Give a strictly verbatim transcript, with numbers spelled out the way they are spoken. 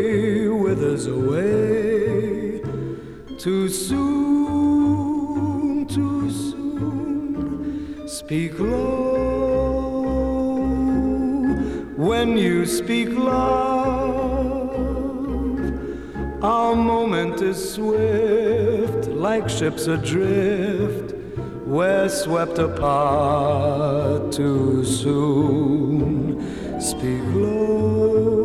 withers away too soon, too soon. Speak low when you speak love. Our moment is swift, like ships adrift. We're swept apart too soon. Speak low